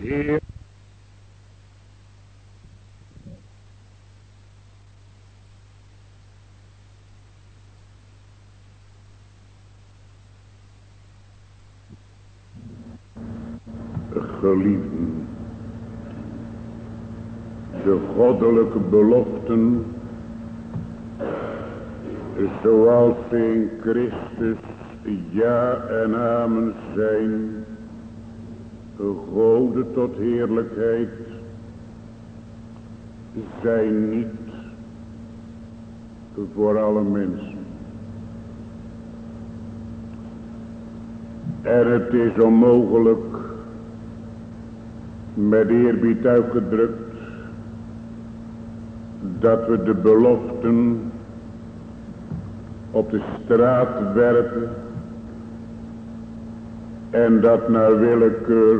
Heer. Geliefden, de goddelijke beloften, zoals ze in Christus ja en amen zijn, gode tot heerlijkheid, zijn niet voor alle mensen. En het is onmogelijk, met eerbied uitgedrukt, dat we de beloften op de straat werpen en dat naar willekeur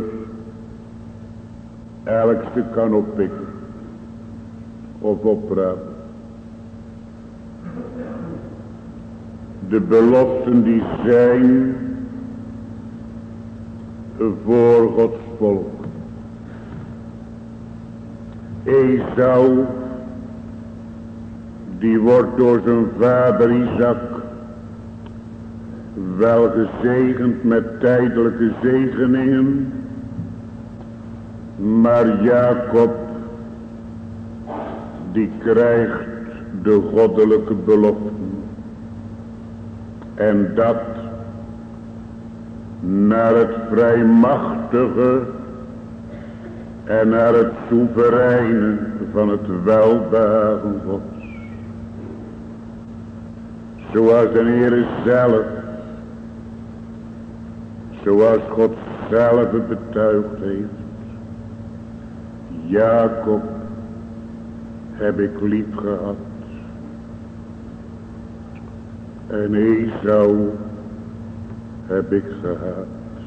elk stuk kan oppikken of oppraten. De beloften die zijn voor Gods volk. Esau, die wordt door zijn vader Isaac wel gezegend met tijdelijke zegeningen, maar Jacob, die krijgt de goddelijke beloften. En dat naar het vrijmachtige en naar het soevereine van het welbehagen Gods. Zoals de Heer zelf, zoals God zelf het betuigd heeft. Jacob heb ik lief gehad. En Esau heb ik gehaat.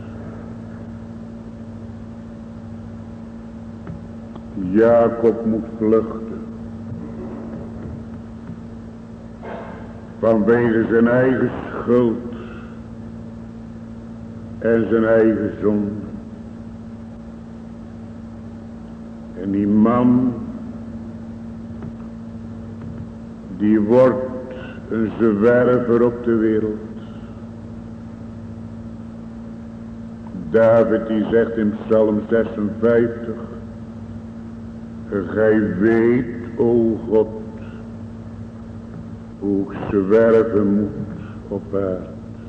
Jacob moet vluchten. Vanwege zijn eigen schuld. En zijn eigen zonde. En die man. Die wordt een zwerver op de wereld. David die zegt in Psalm 56. Gij weet, o God, hoe ik zwerven moet op aarde.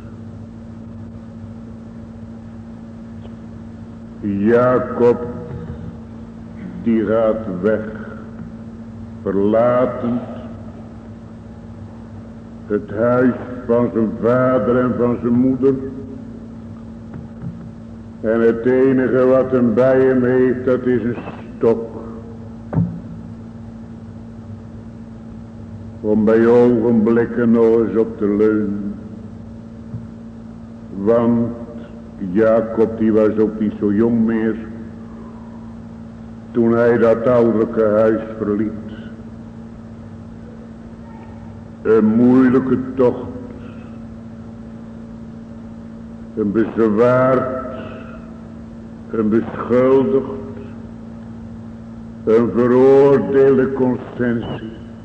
Jacob, die gaat weg, verlatend het huis van zijn vader en van zijn moeder. En het enige wat hem bij hem heeft, dat is een stok. Om bij ogenblikken nog eens op te leunen. Want Jacob die was ook niet zo jong meer. Toen hij dat ouderlijke huis verliet. Een moeilijke tocht. Een bezwaard. Een beschuldigd. Een veroordeelde conscientie.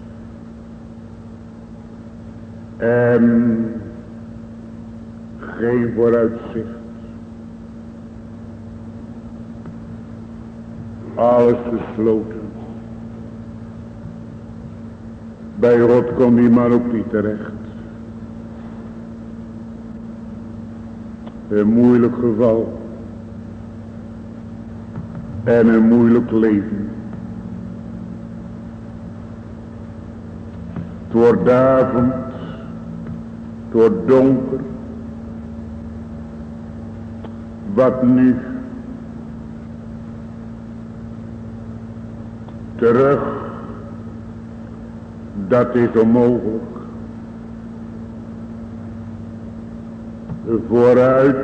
En geen vooruitzicht. Alles gesloten. Bij God kon die man ook niet terecht. Een moeilijk geval. En een moeilijk leven. Het wordt avond. Het wordt donker. Wat nu? Terug. Dat is onmogelijk. Vooruit.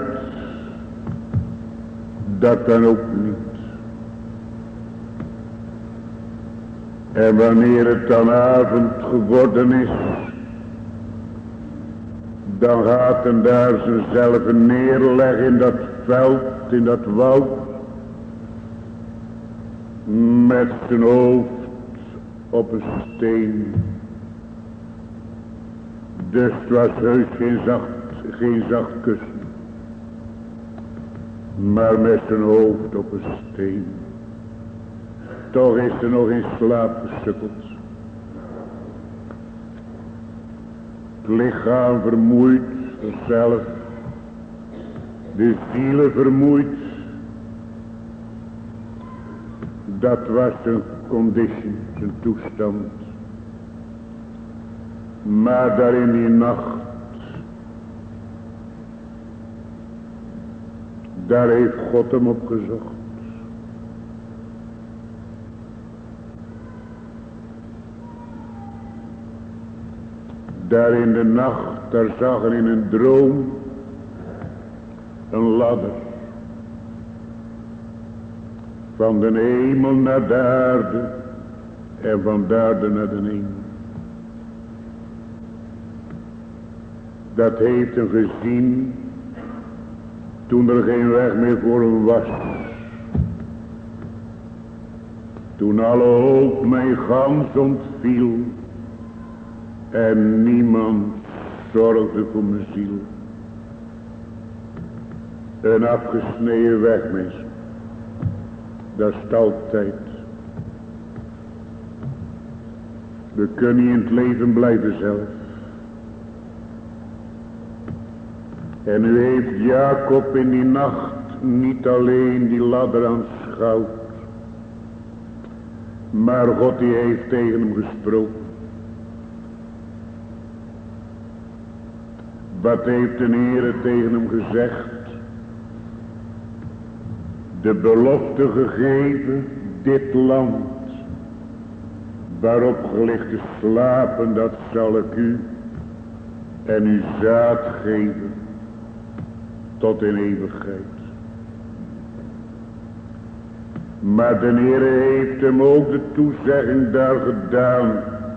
Dat kan ook niet. En wanneer het dan avond geworden is, dan gaat hij daar zichzelf neerleggen in dat veld, in dat woud. met zijn hoofd op een steen. Dus het was heus geen zacht kussen, maar met zijn hoofd op een steen. Toch is er nog in slaap gesukkeld. Het lichaam vermoeid zichzelf, de ziel vermoeid. Dat was zijn condition, zijn toestand. Maar daar in die nacht, daar heeft God hem opgezocht. Daar in de nacht, daar zag hij in een droom een ladder. Van de hemel naar de aarde en van de aarde naar de hemel. Dat heeft hem gezien toen er geen weg meer voor hem was. Toen alle hoop mij gans ontviel en niemand zorgde voor mijn ziel. Een afgesneden weg, mensen. Dat is het altijd. We kunnen niet in het leven blijven zelf. En nu heeft Jacob in die nacht niet alleen die ladder aanschouwd, maar God die heeft tegen hem gesproken. Wat heeft de Heere tegen hem gezegd? De belofte gegeven, dit land, waarop ge ligt te slapen, dat zal ik u en uw zaad geven, tot in eeuwigheid. Maar de Heere heeft hem ook de toezegging daar gedaan.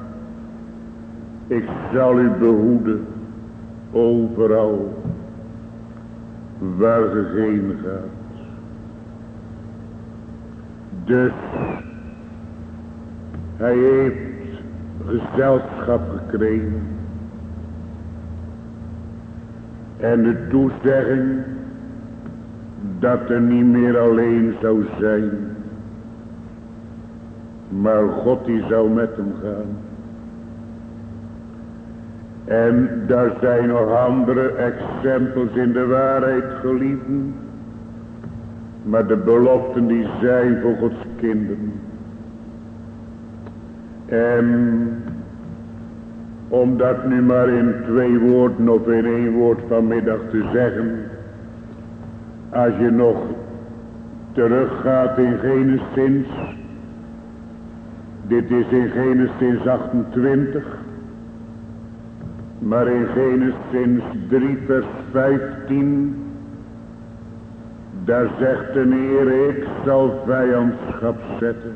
Ik zal u behoeden, overal, waar ge heen gaat. Dus, hij heeft gezelschap gekregen. En de toezegging dat er niet meer alleen zou zijn, maar God die zou met hem gaan. En daar zijn nog andere exempels in de waarheid, geliefden. Maar de beloften die zijn voor Gods kinderen. En om dat nu maar in 2 woorden of in 1 woord vanmiddag te zeggen. Als je nog teruggaat in Genesis. Dit is in Genesis 28. Maar in Genesis 3 vers 15. Daar zegt de Heer, ik zal vijandschap zetten.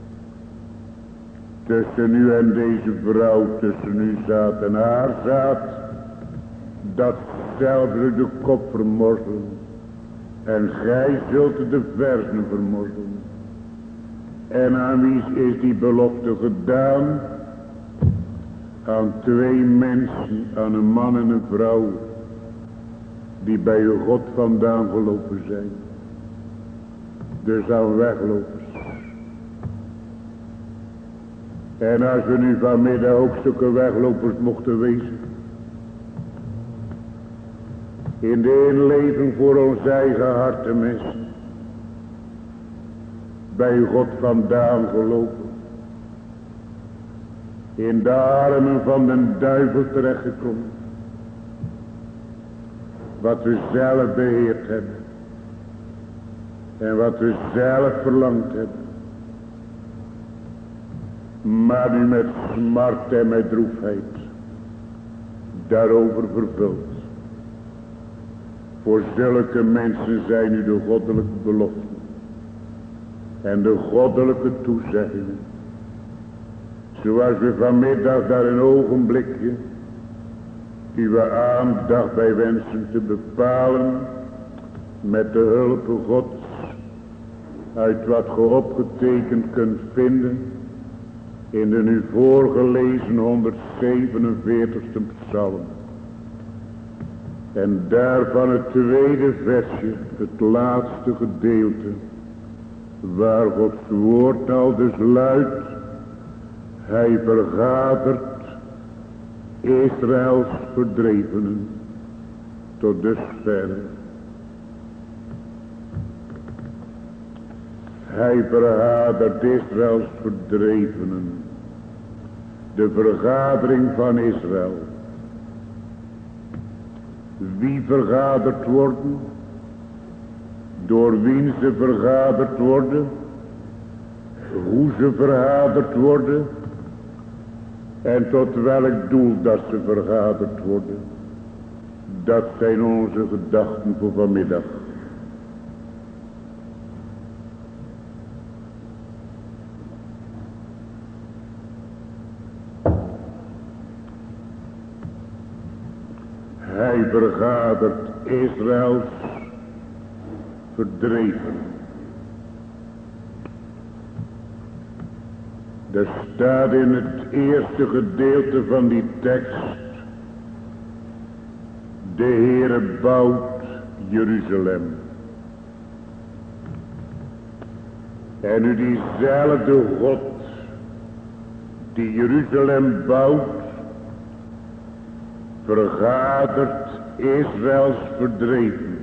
Tussen u en deze vrouw, tussen uw zaad en haar zaad. Dat zelfde de kop vermorzelen. En gij zult de verzen vermorzelen. En aan wie is die belofte gedaan? Aan 2 mensen, aan een man en een vrouw. Die bij uw God vandaan gelopen zijn. Dus aan weglopers. En als we nu vanmiddag ook zulke weglopers mochten wezen. In de inleving voor ons eigen harten mensen. Bij uw God vandaan gelopen. In de armen van de duivel terechtgekomen. Wat we zelf beheerd hebben. En wat we zelf verlangd hebben. Maar nu met smart en met droefheid. Daarover vervuld. Voor zulke mensen zijn nu de goddelijke beloften. En de goddelijke toezeggingen. Zoals we vanmiddag daar een ogenblikje. Uw aandacht bij wensen te bepalen. Met de hulp Gods. uit wat ge opgetekend kunt vinden in de nu voorgelezen 147ste psalm. En daarvan het tweede versje, het laatste gedeelte, waar Gods woord al dus luidt: hij vergadert Israëls verdrevenen. Tot dusver. Hij vergadert Israëls verdrevenen. De vergadering van Israël. Wie vergaderd worden? Door wie ze vergaderd worden? Hoe ze vergaderd worden? En tot welk doel dat ze vergaderd worden? Dat zijn onze gedachten voor vanmiddag. Hij vergadert Israëls verdreven. Er staat in het eerste gedeelte van die tekst: de Heere bouwt Jeruzalem. En nu diezelfde God die Jeruzalem bouwt, vergadert Israëls verdreven.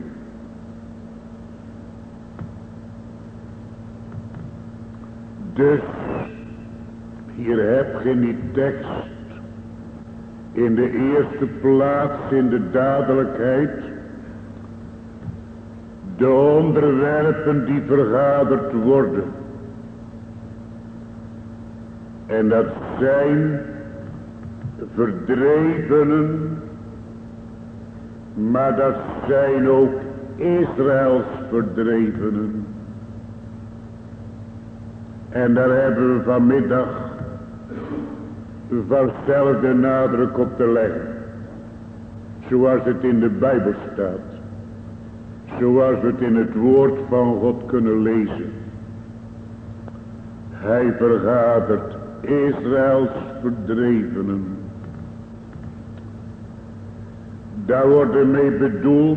Dus hier heb je in die tekst in de eerste plaats in de dadelijkheid de onderwerpen die vergaderd worden. En dat zijn verdrevenen, maar dat zijn ook Israëls verdrevenen. En daar hebben we vanmiddag vanzelf de nadruk op te leggen. Zoals het in de Bijbel staat. Zoals we het in het woord van God kunnen lezen. Hij vergadert Israëls verdrevenen. Daar wordt ermee bedoeld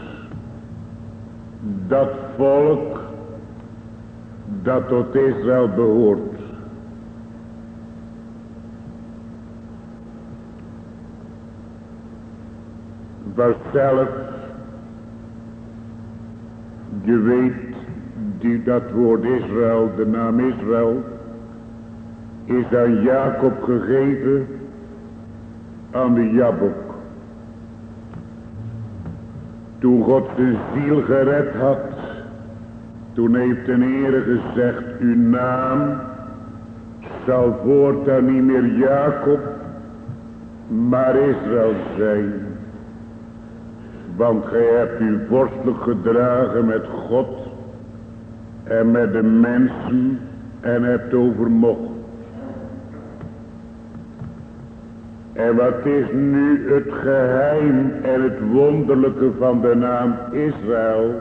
dat volk dat tot Israël behoort. Vanzelf, je weet, dat woord Israël, de naam Israël, is aan Jacob gegeven, aan de Jabok. Toen God zijn ziel gered had, toen heeft de Heere gezegd: uw naam zal voortaan niet meer Jacob, maar Israël zijn. Want gij hebt u vorstelijk gedragen met God en met de mensen en hebt overmocht. En wat is nu het geheim en het wonderlijke van de naam Israël?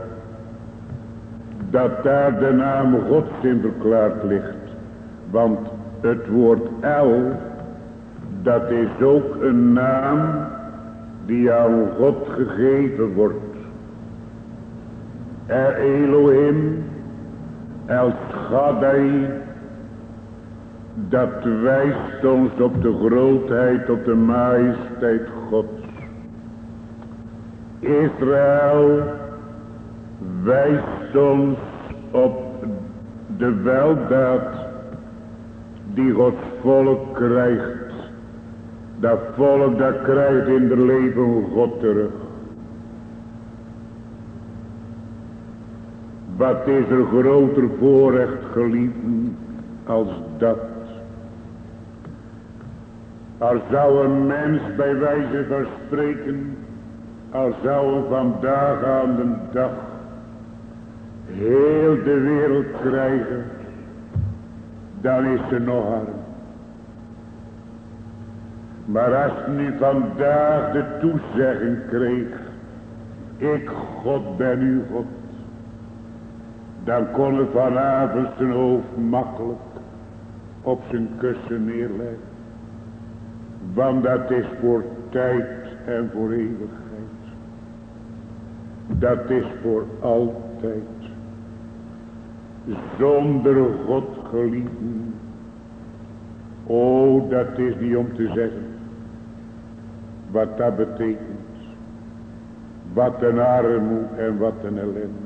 Dat daar de naam Gods in verklaard ligt. Want het woord El, dat is ook een naam die aan God gegeven wordt. Elohim, El Shaddai, dat wijst ons op de grootheid, op de majesteit Gods. Israël wijst ons op de weldaad die Gods volk krijgt. Dat volk dat krijgt in de leven God terug. Wat is er groter voorrecht geliefden als dat? Er zou een mens bij wijze van spreken, al zou hij vandaag aan de dag heel de wereld krijgen, dan is ze nog arm. Maar als nu vandaag de toezegging kreeg: ik God ben uw God, Dan kon hij vanavond zijn hoofd makkelijk op zijn kussen neerleggen. Want dat is voor tijd en voor eeuwigheid. Dat is voor altijd. Zonder God geliefden. O, dat is niet om te zeggen. Wat dat betekent. Wat een armoede en wat een ellende.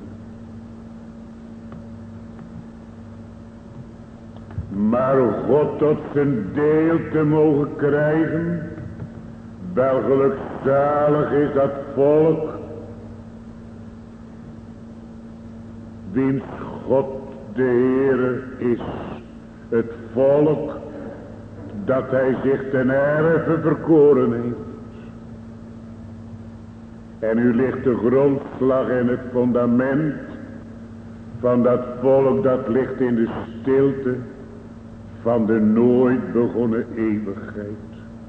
Maar God tot zijn deel te mogen krijgen. Wel gelukzalig is dat volk. Wiens God de Heere is. Het volk dat hij zich ten erve verkoren heeft. En nu ligt de grondslag en het fundament van dat volk, dat ligt in de stilte van de nooit begonnen eeuwigheid.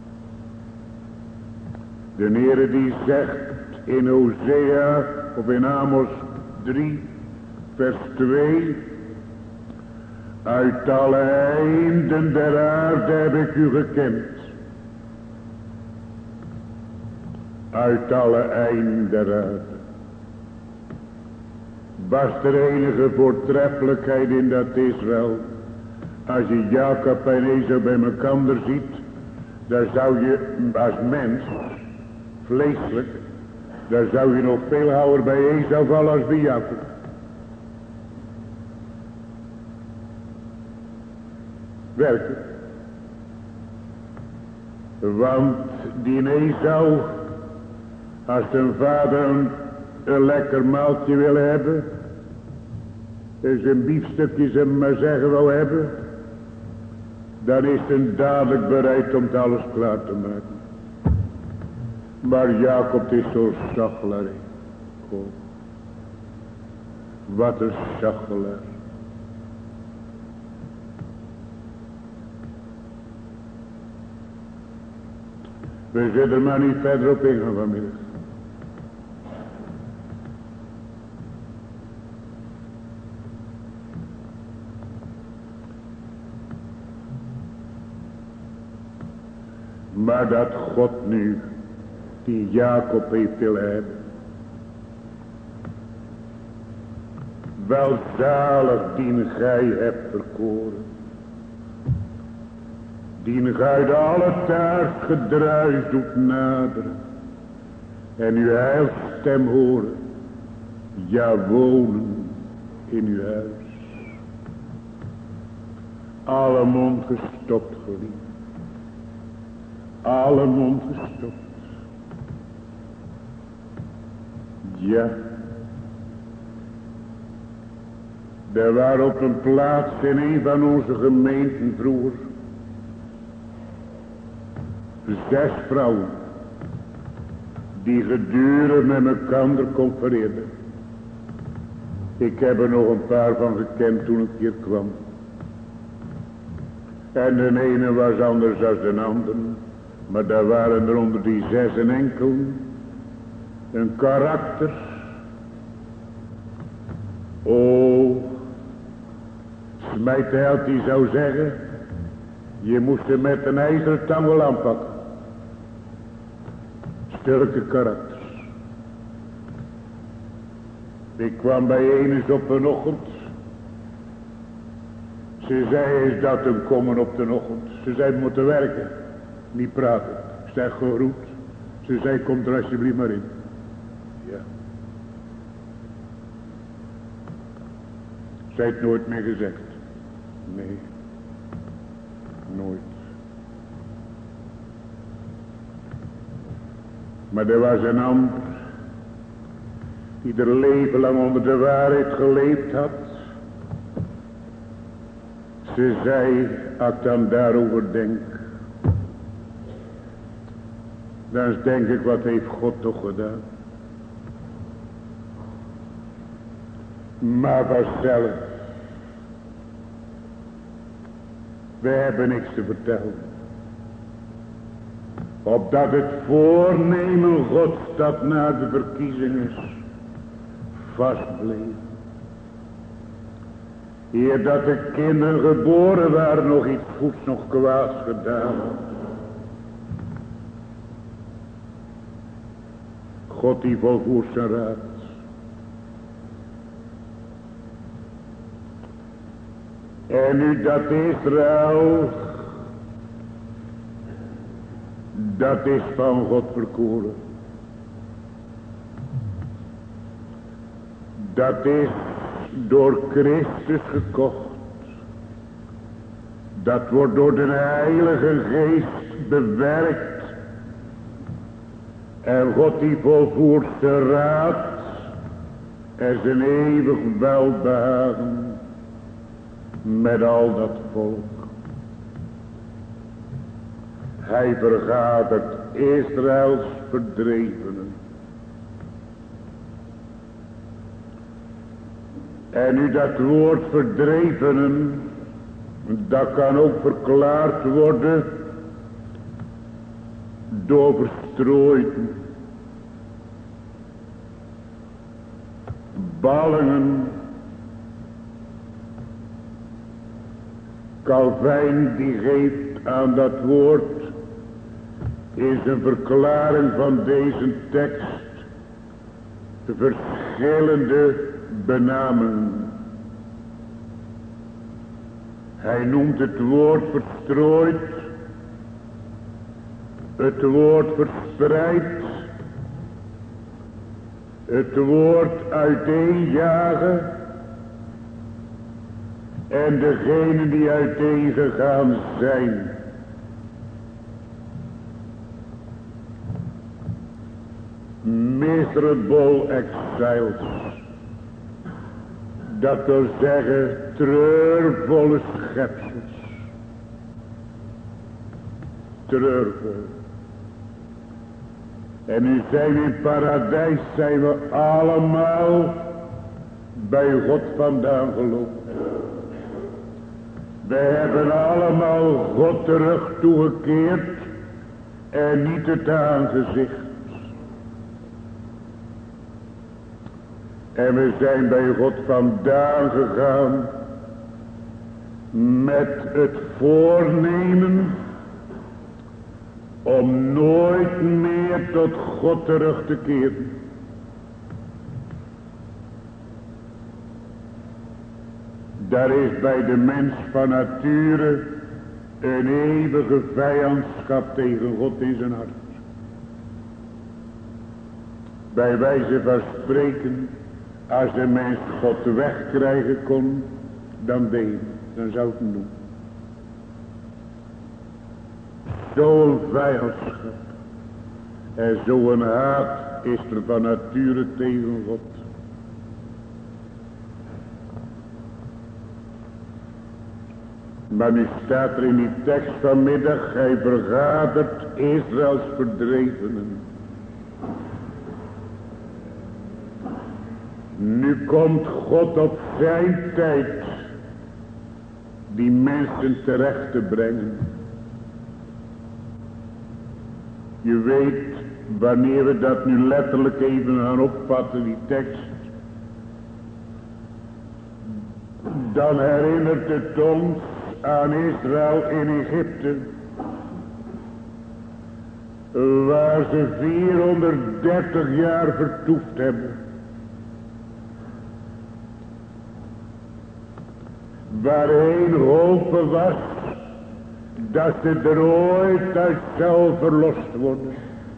De Heere die zegt in Hosea of in Amos 3 vers 2. Uit alle einden der aarde heb ik u gekend. Uit alle einden der aarde. Was er enige voortreffelijkheid in dat Israël? Als je Jacob en Esau bij elkaar ziet, dan zou je als mens, vleeselijk, dan zou je nog veel houder bij Esau vallen als bij Jacob. Werkelijk. Want die Esau, als zijn vader een lekker maaltje wil hebben, en zijn biefstukjes hem maar zeggen wil hebben, dan is hij dadelijk bereid om het alles klaar te maken. Maar Jacob is zo zachtelaar. Oh, wat een zachtelaar. We zullen er maar niet verder op ingaan vanmiddag. Maar dat God nu die Jacob heeft willen hebben. Welzalig dien gij hebt verkoren. Dien gij de alle taart gedruis doet naderen. En uw heilstem horen. Ja, wonen in uw huis. Alle mond gestopt, geliefd. Alle mond gestopt. Ja. Er waren op een plaats in een van onze gemeenten vroeger 6 vrouwen die gedurig met elkaar confereerden. Ik heb er nog een paar van gekend toen ik hier kwam. En de ene was anders dan de andere. Maar daar waren er onder die 6 een enkel. Een karakter. Oh. Smijt de held die zou zeggen. Je moest hem met een ijzeren tang wel aanpakken. Sterke karakters. Ik kwam bij een eens op een ochtend. Ze zei, is dat een komen op de ochtend? Ze zei, we moeten werken. Niet praten. Ik zeg geroet. Ze zei, kom er alsjeblieft maar in. Ja. Zij heeft nooit meer gezegd. Nee. Nooit. Maar er was een ander. Die er leven lang onder de waarheid geleefd had. Ze zei, als ik dan daarover denk. Dan denk ik, wat heeft God toch gedaan. Maar vanzelf. We hebben niks te vertellen. Opdat het voornemen Gods dat na de verkiezing is. Vast bleef. Eer dat de kinderen geboren waren, nog iets goeds, nog kwaads gedaan. God die volvoert zijn raad. En nu dat Israël, dat is van God verkoren. Dat is door Christus gekocht. Dat wordt door de Heilige Geest bewerkt. En God die volvoert zijn raad en zijn eeuwig welbehagen met al dat volk. Hij vergadert Israëls verdrevenen. En nu dat woord verdrevenen, dat kan ook verklaard worden door verstrooiden. Ballingen. Calvijn die geeft aan dat woord in zijn verklaring van deze tekst de verschillende benamingen. Hij noemt het woord verstrooid, het woord verspreid, het woord uiteenjagen en degenen die uiteengegaan zijn. Miserable exiles. Dat wil zeggen treurvolle schepsels. Treurvol. En nu zijn we in het paradijs, zijn we allemaal bij God vandaan gelopen. We hebben allemaal God terug toegekeerd en niet het aangezicht. En we zijn bij God vandaan gegaan met het voornemen om nooit meer tot God terug te keren. Daar is bij de mens van nature een eeuwige vijandschap tegen God in zijn hart. Bij wijze van spreken, als de mens God wegkrijgen kon, dan deed hij, dan zou het hem doen. Zo'n vijandschap en zo'n haat is er van nature tegen God. Maar nu staat er in die tekst vanmiddag, hij vergadert Israëls verdrevenen. Nu komt God op zijn tijd die mensen terecht te brengen. Je weet, wanneer we dat nu letterlijk even gaan opvatten, die tekst, dan herinnert het ons aan Israël in Egypte, waar ze 430 jaar vertoefd hebben. Waarheen hopen was dat ze er ooit uit zou verlost worden.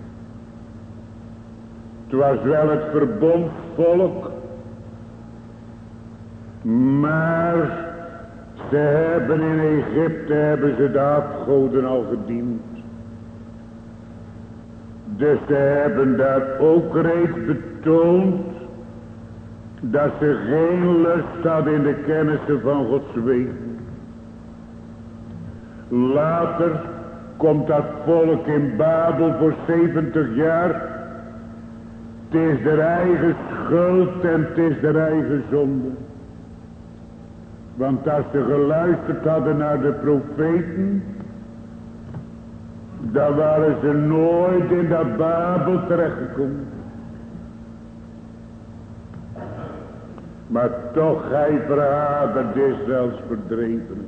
Het was wel het verbondsvolk, maar ze hebben in Egypte de afgoden al gediend. Dus ze hebben daar ook reeds betoond dat ze geen lust hadden in de kennissen van Gods wegen. Later komt dat volk in Babel voor 70 jaar. Het is de eigen schuld en het is de eigen zonde. Want als ze geluisterd hadden naar de profeten, dan waren ze nooit in dat Babel terechtgekomen. Maar toch hij verhadert Israëls verdrevenen.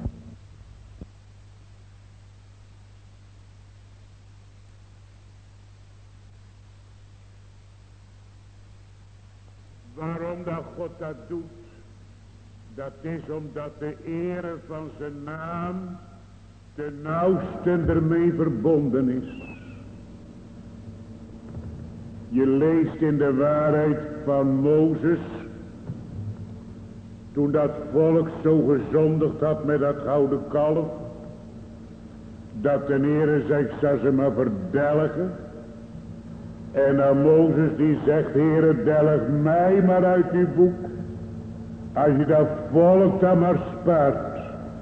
Waarom dat God dat doet? Dat is omdat de ere van zijn naam ten nauwsten ermee verbonden is. Je leest in de waarheid van Mozes, toen dat volk zo gezondigd had met dat gouden kalf, dat de Heere zegt, ik zal ze maar verdelgen. En dan Mozes die zegt, Heere, delg mij maar uit uw boek, als je dat volk dan maar spaart.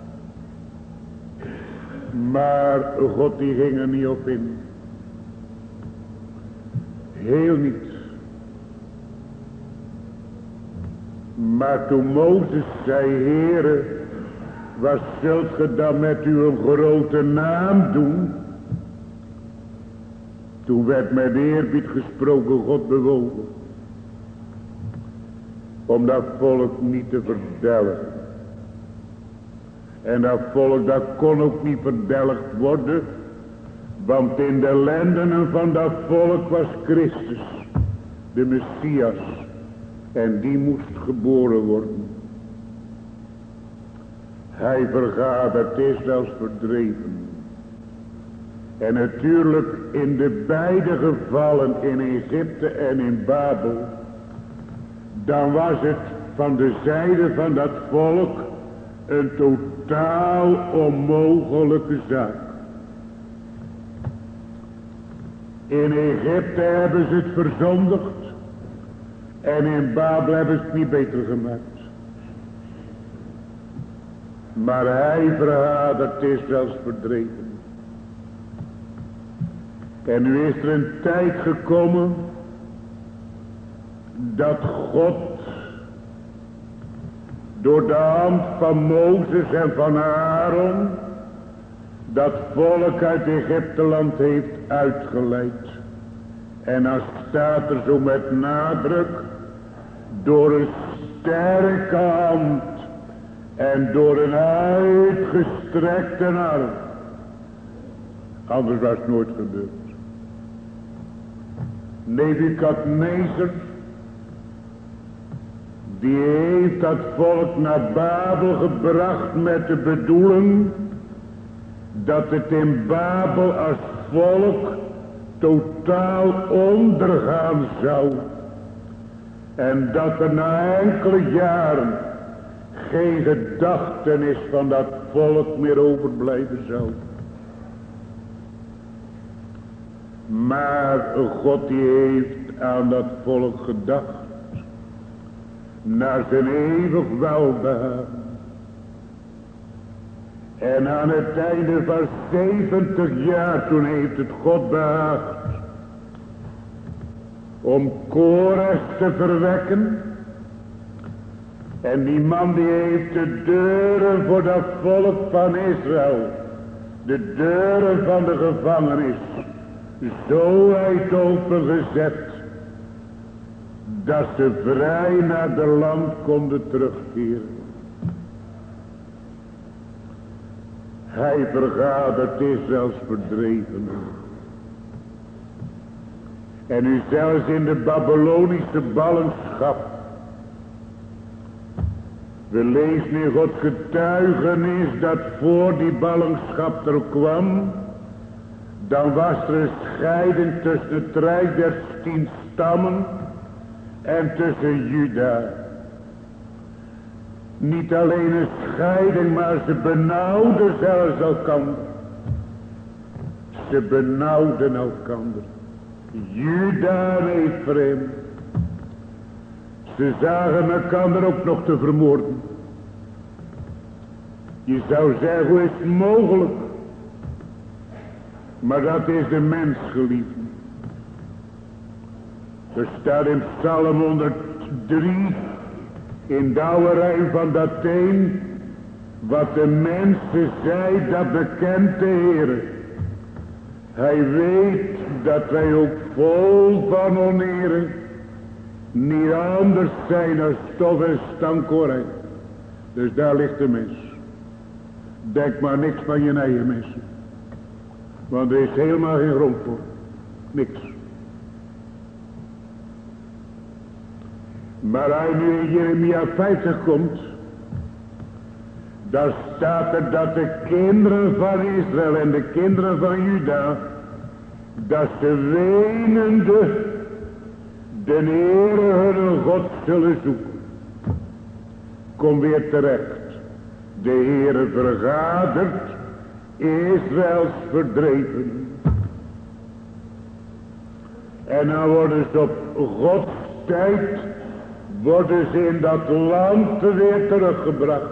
Maar God die ging er niet op in. Heel niet. Maar toen Mozes zei, Heere, wat zult ge dan met uw grote naam doen? Toen werd met eerbied gesproken God bewogen. Om dat volk niet te verdelgen. En dat volk dat kon ook niet verdelgd worden. Want in de lendenen van dat volk was Christus. De Messias. En die moest geboren worden. Hij vergadert Israëls verdreven. En natuurlijk in de beide gevallen in Egypte en in Babel. Dan was het van de zijde van dat volk een totaal onmogelijke zaak. In Egypte hebben ze het verzondigd. En in Babel hebben ze het niet beter gemaakt. Maar hij verhadert Israëls verdreven. En nu is er een tijd gekomen dat God door de hand van Mozes en van Aaron dat volk uit Egypteland heeft uitgeleid. En dan staat er zo met nadruk, door een sterke hand en door een uitgestrekte arm. Anders was het nooit gebeurd. Nebukadnezar, die heeft dat volk naar Babel gebracht met de bedoeling dat het in Babel als volk totaal ondergaan zou. En dat er na enkele jaren geen gedachtenis van dat volk meer overblijven zou. Maar God die heeft aan dat volk gedacht. Naar zijn eeuwig welbehagen. En aan het einde van 70 jaar toen heeft het God behaagd. Om Kores te verwekken. En die man die heeft de deuren voor dat volk van Israël. De deuren van de gevangenis. Zo wijd opengezet. Dat ze vrij naar de land konden terugkeren. Hij vergadert Israëls verdrevenen. En nu zelfs in de Babylonische ballingschap. We lezen in Gods getuigenis dat voor die ballingschap er kwam. Dan was er een scheiding tussen het rijk der 10 stammen en tussen Juda. Niet alleen een scheiding, maar ze benauwden zelfs elkander. Ze benauwden elkander. Juda en Ephraim. Ze zagen elkander ook nog te vermoorden. Je zou zeggen, hoe is het mogelijk? Maar dat is de mens, geliefde. Er staat in Psalm 103, in de oude rij van dat een, wat de mensen zei, dat bekent de Heere. Hij weet dat wij ook vol van oneren niet anders zijn dan stof en stankorij. Dus daar ligt de mens. Denk maar niks van je eigen mensen. Want er is helemaal geen grond voor. Niks. Maar als nu in Jeremia 50 komt, dan staat er dat de kinderen van Israël en de kinderen van Juda, dat ze wenende de Heere hun God zullen zoeken. Kom weer terecht. De Heere vergadert Israëls verdreven. En dan worden ze op Gods tijd, worden ze in dat land weer teruggebracht.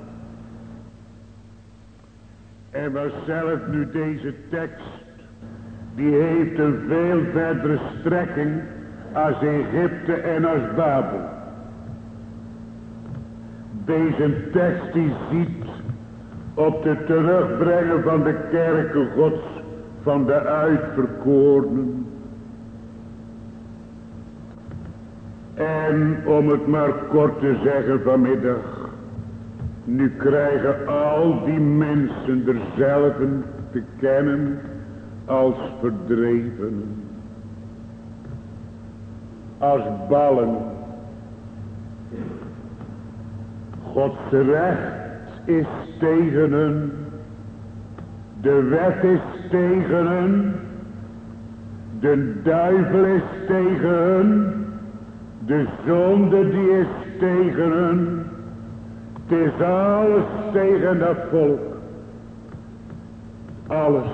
En vanzelf nu deze tekst, die heeft een veel verdere strekking als Egypte en als Babel. Deze tekst die ziet op de terugbrengen van de kerken Gods van de uitverkorenen. En om het maar kort te zeggen vanmiddag, nu krijgen al die mensen derzelfde te kennen als verdrevenen. Als ballen. Gods recht is tegen hen. De wet is tegen hen. De duivel is tegen hen. De zonde die is tegen hen. Het is alles tegen dat volk. Alles.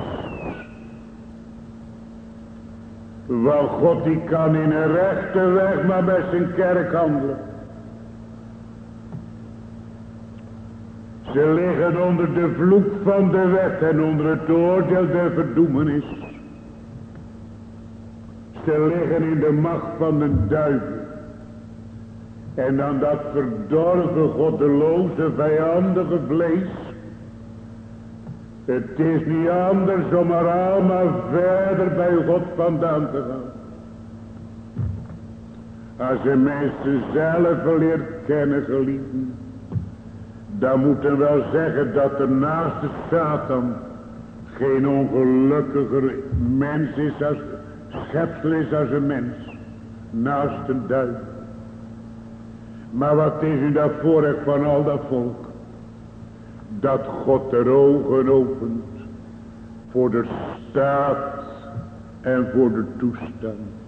Want God die kan in een rechte weg maar met zijn kerk handelen. Ze liggen onder de vloek van de wet en onder het oordeel der verdoemenis. Ze liggen in de macht van de duivel. En dan dat verdorven, goddeloze, vijandige vlees. Het is niet anders om maar allemaal verder bij God vandaan te gaan. Als een mens zichzelf leert kennen, geliefden, dan moeten we wel zeggen dat er naast de Satan geen ongelukkiger mens is als schepsel is als een mens. Naast een duivel. Maar wat is u dat voorrecht van al dat volk? Dat God de ogen opent voor de staat en voor de toestand.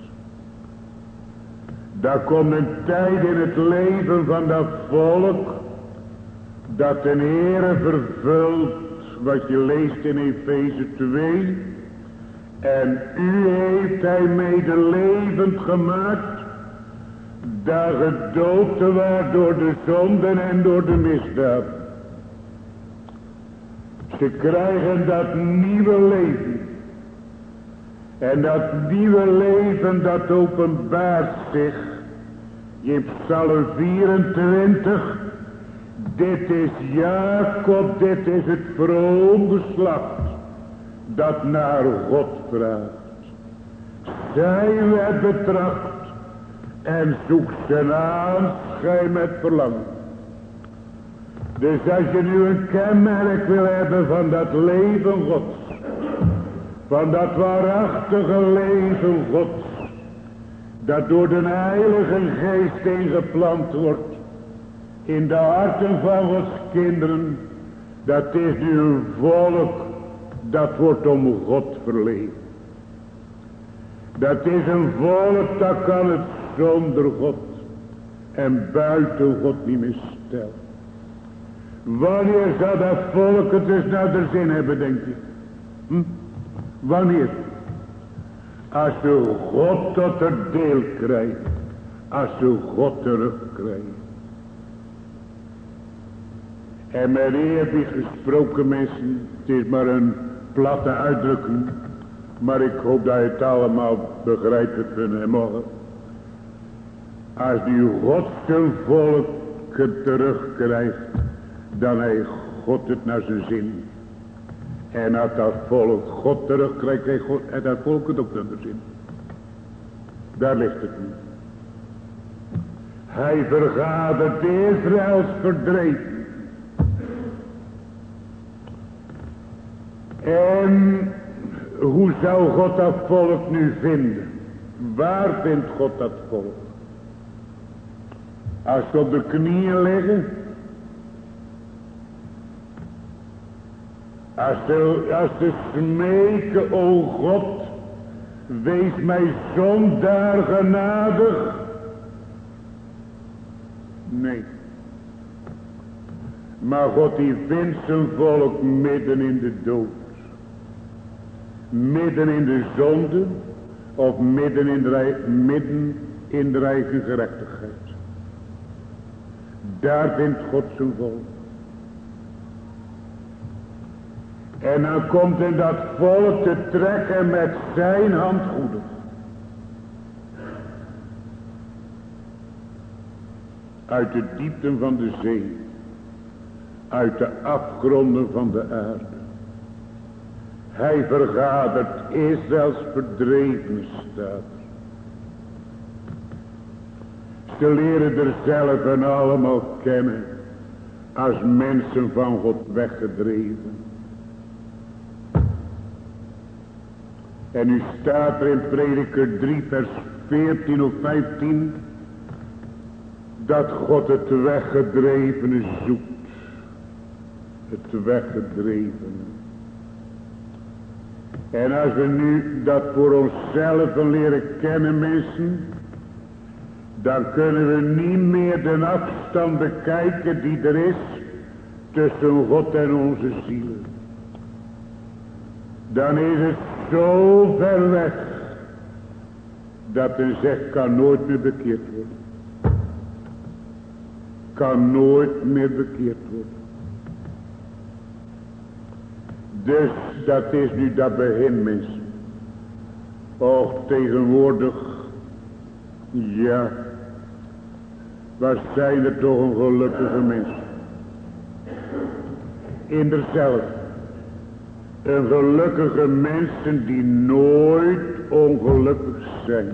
Daar komt een tijd in het leven van dat volk dat de Heere vervult wat je leest in Efeze 2. En u heeft hij medelevend gemaakt, dat gedoopt was door de zonden en door de misdaad. Ze krijgen dat nieuwe leven. En dat nieuwe leven dat openbaart zich in Psalm 24. Dit is Jacob, dit is het vroom geslacht dat naar God vraagt. Zij werd betracht en zoekt zijn aanschijn met verlangen. Dus als je nu een kenmerk wil hebben van dat leven Gods, van dat waarachtige leven Gods, dat door de Heilige Geest ingeplant wordt in de harten van Gods kinderen, dat is nu een volk dat wordt om God verleend. Dat is een volk dat kan het zonder God en buiten God niet meer stellen. Wanneer zal dat volk het dus naar de zin hebben, denk je? Wanneer? Als ze God tot het deel krijgen. Als ze God terugkrijgen. En met eerbied gesproken mensen, het is maar een platte uitdrukking, maar ik hoop dat je het allemaal begrijpen kunnen morgen. Als nu God zijn volk terugkrijgt, dan heeft God het naar zijn zin. En als dat volk God terugkrijgt, krijgt God en dat volk het ook naar zijn zin. Daar ligt het nu. Hij vergadert Israëls verdreven. En hoe zou God dat volk nu vinden? Waar vindt God dat volk? Als ze op de knieën liggen. Als ze smeken, o God, wees mij zondaar genadig. Nee. Maar God die vindt zijn volk midden in de dood. Midden in de zonde. Of midden in de eigen gerechtigheid. Daar vindt God zijn volk. En dan komt in dat volk te trekken met zijn hand goedig. Uit de diepten van de zee. Uit de afgronden van de aarde. Hij vergadert Israëls verdreven staat. Ze leren er zelf en allemaal kennen. Als mensen van God weggedreven. En nu staat er in Prediker 3 vers 14 of 15. Dat God het weggedrevene zoekt. Het weggedrevene. En als we nu dat voor onszelf leren kennen, mensen. Dan kunnen we niet meer de afstand bekijken die er is. Tussen God en onze zielen. Dan is het zo ver weg. Dat een zegt kan nooit meer bekeerd worden. Kan nooit meer bekeerd worden. Dus dat is nu dat begin, mensen. Och, tegenwoordig. Ja. Waar zijn er toch ongelukkige mensen. In derzelfde. Een gelukkige mensen die nooit ongelukkig zijn.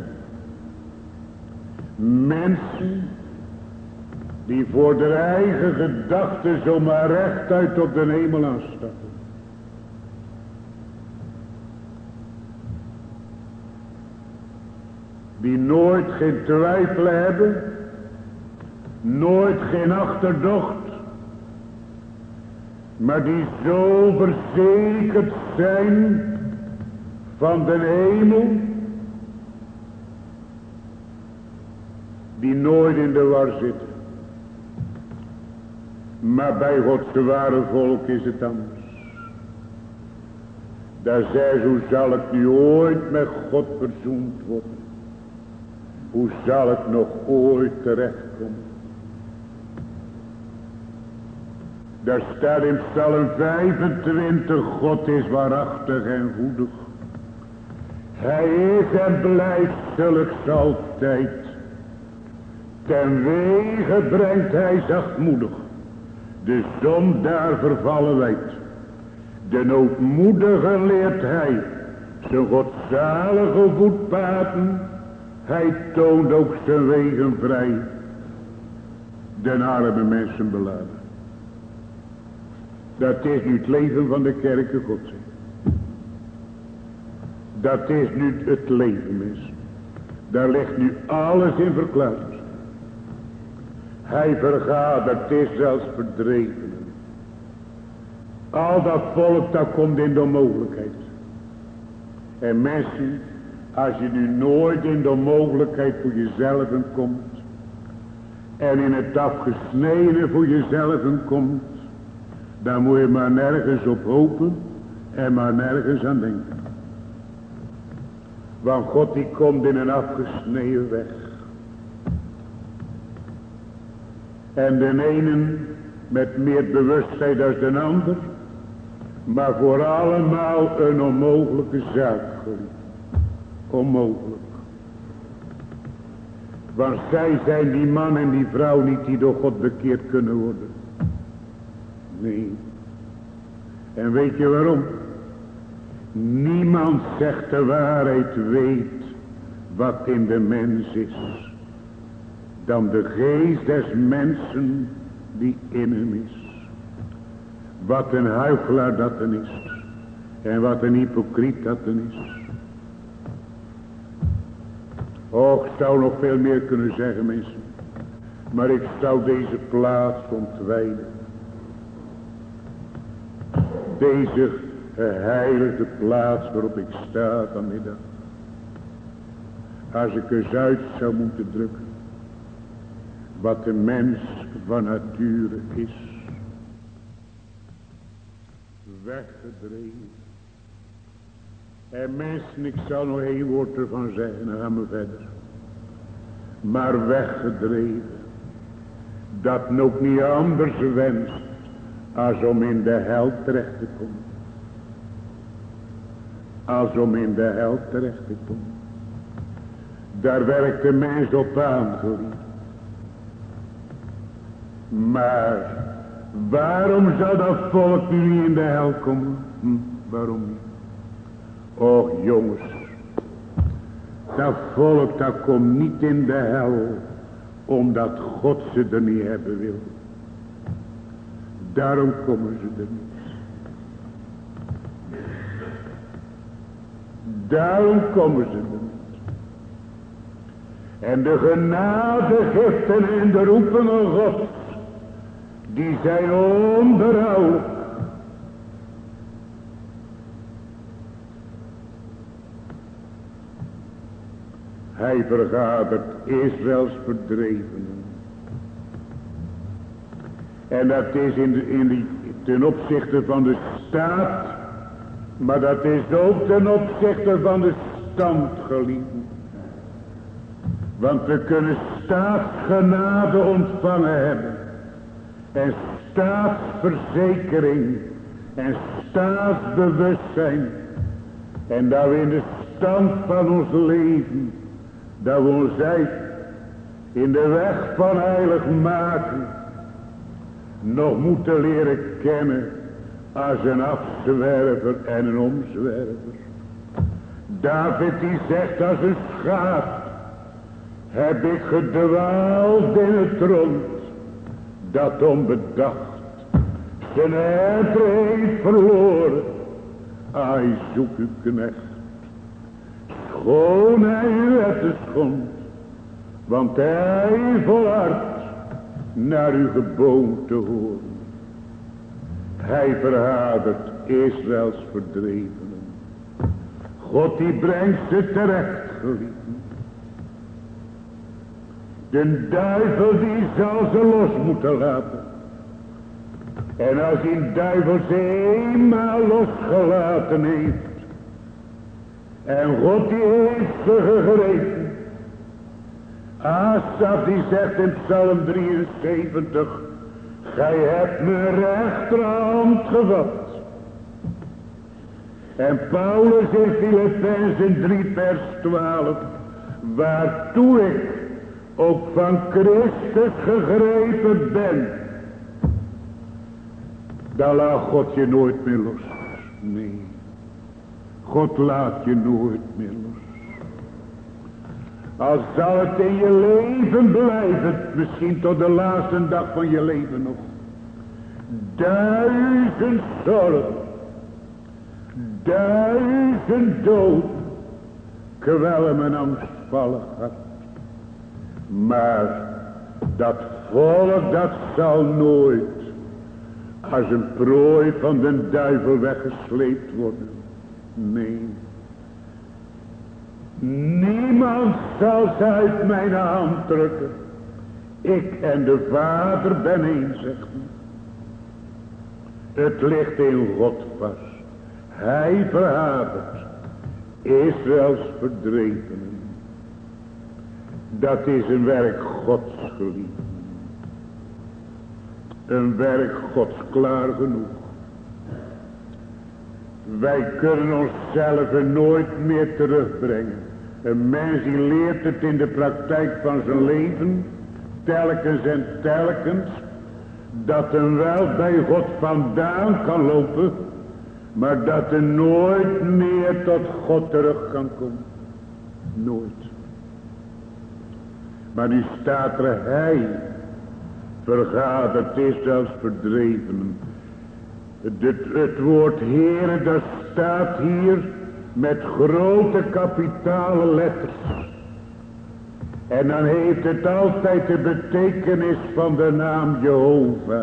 Mensen die voor de eigen gedachten zomaar rechtuit tot de hemel aanstappen. Die nooit geen twijfel hebben. Nooit geen achterdocht. Maar die zo verzekerd zijn van de hemel. Die nooit in de war zitten. Maar bij Gods ware volk is het anders. Daar zei ze, hoe zal ik nu ooit met God verzoend worden? Hoe zal ik nog ooit terechtkomen? Daar staat in Psalm 25, God is waarachtig en goedig. Hij is en blijft zulks altijd. Ten wege brengt hij zachtmoedig. De zondaar vervallen wijt. De noodmoedige leert hij. Zijn godzalige voetpaden. Hij toont ook zijn wegen vrij. Den arme mensen beladen. Dat is nu het leven van de kerken Gods. Dat is nu het leven, mensen. Daar ligt nu alles in verklaard. Hij vergadert Israëls verdrevenen. Al dat volk dat komt in de onmogelijkheid. En mensen, als je nu nooit in de onmogelijkheid voor jezelf komt. En in het afgesneden voor jezelf komt. Dan moet je maar nergens op hopen. En maar nergens aan denken. Want God die komt in een afgesneden weg. En de ene met meer bewustheid dan de ander. Maar voor allemaal een onmogelijke zaak. Onmogelijk. Want zij zijn die man en die vrouw niet die door God bekeerd kunnen worden. Nee. En weet je waarom? Niemand zegt de waarheid weet wat in de mens is. dan de geest des mensen die in hem is. Wat een huichelaar dat er is. En wat een hypocriet dat er is. Och, ik zou nog veel meer kunnen zeggen, mensen. Maar ik zou deze plaats ontwijden. Deze geheiligde plaats waarop ik sta vanmiddag. Als ik eens uit zou moeten drukken. Wat de mens van nature is. Weggedreven. En mensen, ik zal nog één woord ervan zeggen, dan gaan we verder. Maar weggedreven. Dat ook niet anders wenst. Als om in de hel terecht te komen. Als om in de hel terecht te komen. Daar werkt de mens op aangeliefd. Maar waarom zou dat volk nu niet in de hel komen? Waarom niet? Och jongens, dat volk dat komt niet in de hel, omdat God ze er niet hebben wil. Daarom komen ze er niet. Daarom komen ze er niet. En de genadegiften en de roepen van God, die zijn onberouwelijk. Hij vergadert Israëls verdrevenen. En dat is ten opzichte van de staat. Maar dat is ook ten opzichte van de stand, geliefden. Want we kunnen staatsgenade ontvangen hebben. En staatsverzekering. En staatsbewustzijn. En dat we in de stand van ons leven. Dat we ons in de weg van heilig maken. Nog moeten leren kennen. Als een afzwerver en een omzwerver. David die zegt als een schaap. Heb ik gedwaald in het rond. Dat onbedacht zijn herder heeft verloren. Ai, zoek uw knecht. Schoon hij uw wetten schond. Want hij volhardt naar uw geboomte horen. Hij verhadert Israëls verdrevenen. God die brengt ze terecht, geliefden. De duivel die zal ze los moeten laten. En als die duivel ze eenmaal losgelaten heeft. En God die heeft ze gegrepen. Asaf die zegt in Psalm 73. Gij hebt mijn rechterhand gevat. En Paulus in Filippenzen 3 vers 12. Waartoe ik ook van Christus gegrepen ben. Dan laat God je nooit meer los. Nee. God laat je nooit meer los. Al zal het in je leven blijven. Misschien tot de laatste dag van je leven nog. 1000 zorgen. 1000 dood. Kwellen en angstvallig hart. Maar dat volk dat zal nooit als een prooi van de duivel weggesleept worden. Nee. Niemand zal ze uit mijn hand drukken. Ik en de Vader ben één, zegt hij. Het ligt in God vast. Hij verhadert Israëls verdrevenen. Dat is een werk Gods, geliefden. Een werk Gods, klaar genoeg. Wij kunnen onszelf nooit meer terugbrengen. Een mens die leert het in de praktijk van zijn leven, telkens en telkens, dat hem wel bij God vandaan kan lopen, maar dat er nooit meer tot God terug kan komen. Nooit. Maar nu staat er hij vergaderd is als verdrevenen. Het woord Heere, dat staat hier met grote kapitale letters. En dan heeft het altijd de betekenis van de naam Jehovah.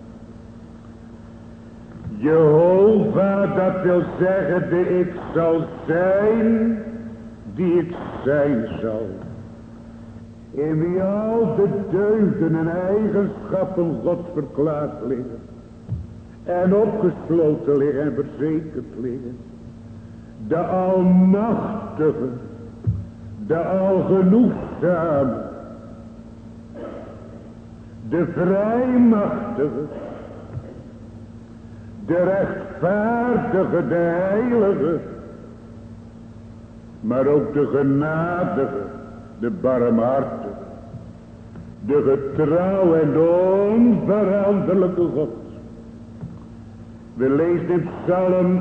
Jehovah, dat wil zeggen de ik zal zijn die ik zijn zal. In wie al de deugden en eigenschappen God verklaard liggen. En opgesloten liggen en verzekerd liggen. De almachtige. De algenoegzame. De vrijmachtige. De rechtvaardige, de heilige. Maar ook de genadige. De barmhartige. De getrouw en de onveranderlijke God. We lezen in Psalm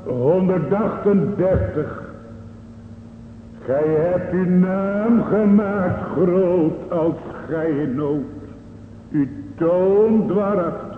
138. Gij hebt uw naam gemaakt groot als gij in nood. U toont waarachtig.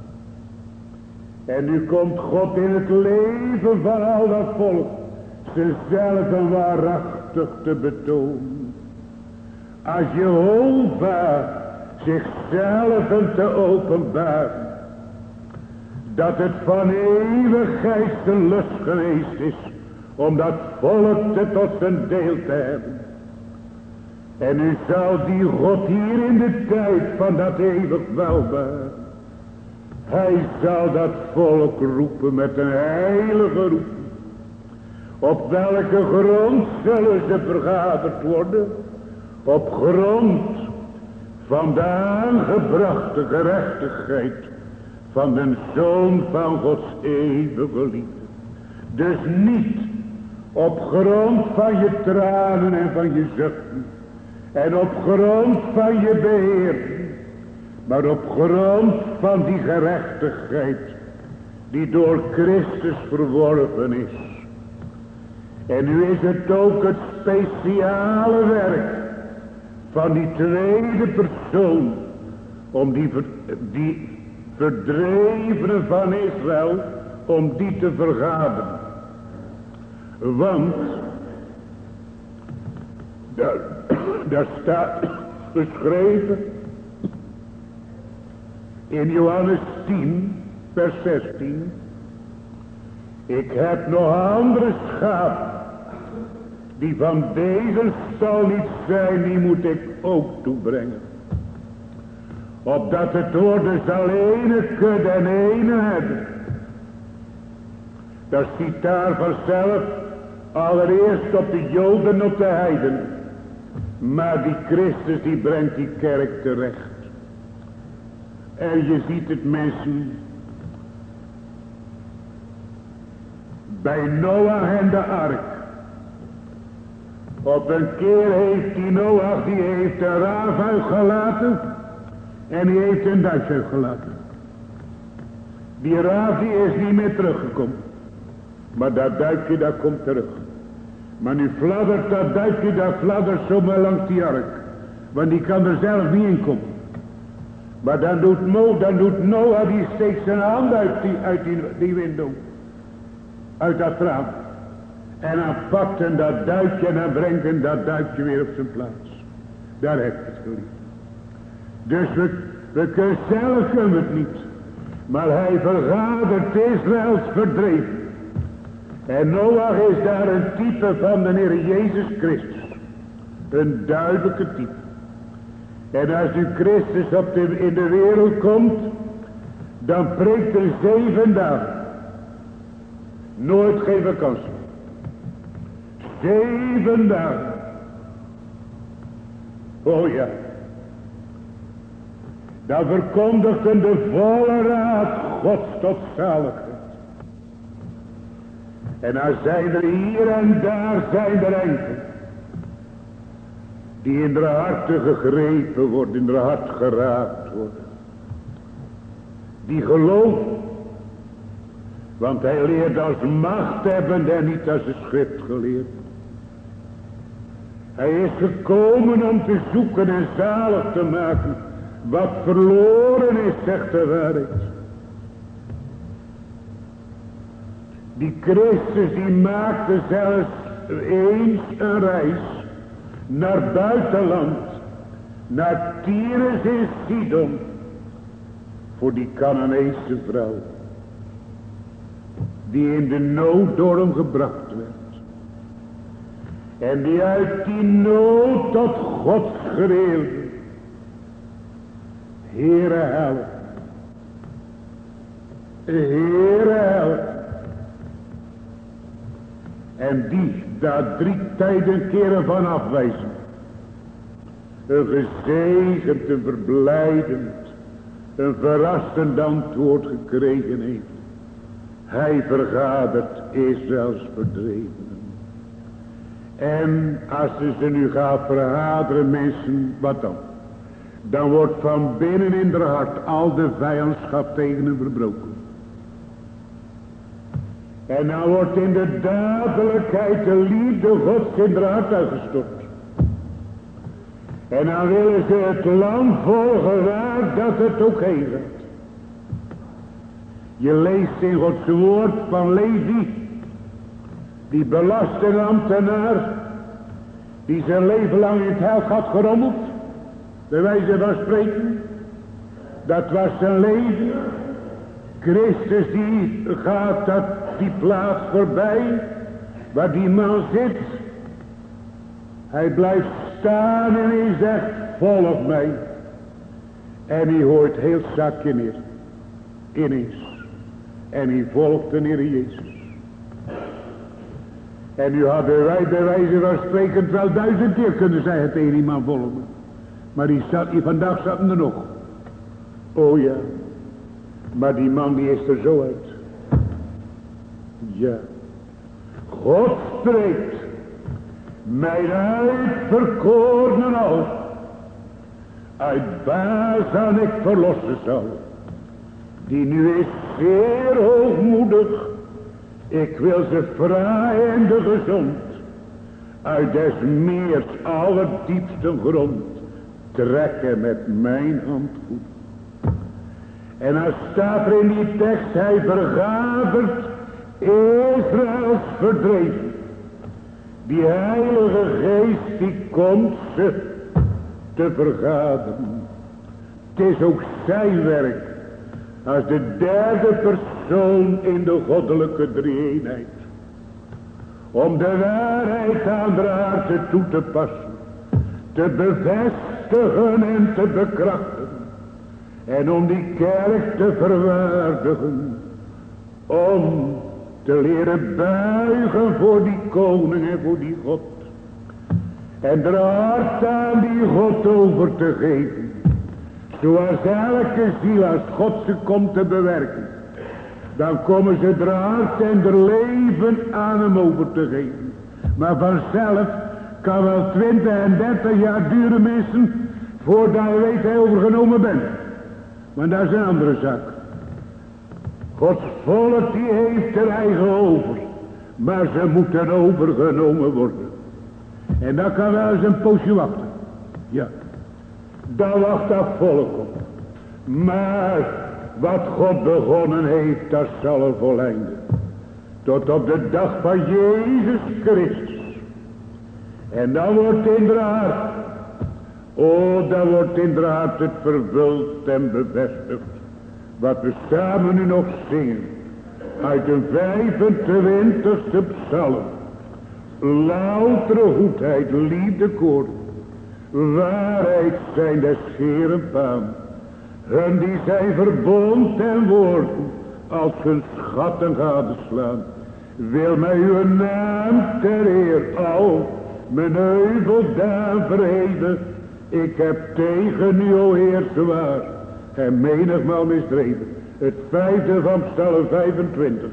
En nu komt God in het leven van al dat volk zichzelf en waarachtig te betonen. Als Jehovah zichzelf te openbaren. Dat het van eeuwigheid zijn lust geweest is. Om dat volk tot zijn deel te hebben. En nu zal die God hier in de tijd van dat eeuwig welbaar. Hij zal dat volk roepen met een heilige roep. Op welke grond zullen ze vergaderd worden? Op grond van de aangebrachte gerechtigheid van de Zoon van Gods eeuwige liefde. Dus niet op grond van je tranen en van je zuchten. En op grond van je beheer. Maar op grond van die gerechtigheid. Die door Christus verworven is. En nu is het ook het speciale werk. Van die tweede persoon. Om die verdrevenen van Israël. Om die te vergaderen. Want daar staat geschreven in Johannes 10 vers 16. Ik heb nog andere schapen die van deze stal niet zijn, die moet ik ook toebrengen. Opdat het worden zal ene kudde en ene herder. Dat ziet daar vanzelf allereerst op de Joden en op de heidenen. Maar die Christus die brengt die kerk terecht. En je ziet het mensen. Bij Noach en de ark. Op een keer heeft die Noach, die heeft een raaf uitgelaten. En die heeft een duif uitgelaten. Die raaf die is niet meer teruggekomen. Maar dat duifje dat komt terug. Maar nu fladdert dat duifje, dat fladdert zomaar langs die ark. Want die kan er zelf niet in komen. Maar dan doet Noah, die steekt zijn hand uit die window. Uit dat raam. En dan pakt hij dat duifje en dan brengt hij dat duifje weer op zijn plaats. Daar heb je het geliefd. Dus we kunnen zelf het niet. Maar hij vergadert Israëls verdreven. En Noach is daar een type van de Heer Jezus Christus. Een duidelijke type. En als nu Christus in de wereld komt, dan preekt er 7 dagen. Nooit geen vakantie. 7 dagen. Oh ja. Dan verkondigden de volle raad Gods tot zaligheid. En dan zijn er hier en daar zijn er enkele. Die in de harten gegrepen worden, in de hart geraakt worden. Die geloven. Want hij leert als machthebbende en niet als een schriftgeleerde. Hij is gekomen om te zoeken en zalig te maken wat verloren is, zegt de waarheid. Die Christus die maakte zelfs eens een reis naar buitenland, naar Tyrus in Sidon, voor die Canaanese vrouw, die in de nood door hem gebracht werd. En die uit die nood tot God schreeuwde: Heere help, Heere help. En die daar 3 tijden keren van afwijzen. Een gezegend, een verblijdend, een verrassend antwoord gekregen heeft. Hij vergadert Israëls verdrevenen. En als ze nu gaat vergaderen, mensen, wat dan? Dan wordt van binnen in haar hart al de vijandschap tegen hem verbroken. En dan wordt in de dadelijkheid de liefde Gods in haar hart uitgestort. En dan willen ze het land volgen waar dat het ook heen gaat. Je leest in Gods woord van Levi, die belastingambtenaar, die zijn leven lang in het hel had gerommeld, bij wijze van spreken. Dat was zijn leven. Christus die gaat die plaats voorbij, waar die man zit. Hij blijft staan en hij zegt: volg mij. En hij hoort heel zakje neer, ineens. En hij volgt de Heer Jezus. En nu hadden wij bij wijze van spreken wel 1000 keer kunnen zeggen tegen die man volgen. Maar vandaag zaten er nog. Oh ja. Maar die man die is er zo uit. Ja. God spreekt. Mijn uitverkorenen al. Uit Bazan ik verlossen zal. Die nu is zeer hoogmoedig. Ik wil ze vrij en de gezond. Uit des meers allerdiepste grond. Trekken met mijn hand goed. En dan staat er in die tekst: hij vergadert Israëls verdreven. Die heilige geest die komt ze te vergaderen. Het is ook zijn werk als de derde persoon in de goddelijke drie-eenheid. Om de waarheid aan de aarde toe te passen. Te bevestigen en te bekrachtigen. En om die kerk te verwaardigen. Om te leren buigen voor die koning en voor die God. En er hart aan die God over te geven. Zoals elke ziel als God ze komt te bewerken. Dan komen ze er hart en er leven aan hem over te geven. Maar vanzelf kan wel 20 en 30 jaar duren, mensen, voordat je weet hij overgenomen bent. Maar dat is een andere zaak. Gods volk die heeft er eigen over. Maar ze moeten overgenomen worden. En dat kan wel eens een poosje wachten. Ja. Daar wacht dat volk op. Maar wat God begonnen heeft, dat zal er voleinden. Tot op de dag van Jezus Christus. En dan wordt inderdaad, dan wordt inderdaad het vervuld en bevestigd. Wat we samen nu nog zingen. Uit de 25e psalm. Loutere goedheid, liefde koor. Waarheid zijn des Heeren baan. Hun die zijn verbond en woorden. Als hun schatten gadeslaan. Wil mij uw naam ter eer al. Mijn heuvel daar verheden. Ik heb tegen u, o Heer, zwaar. En menigmaal misdreven. Het 5e van psalm 25.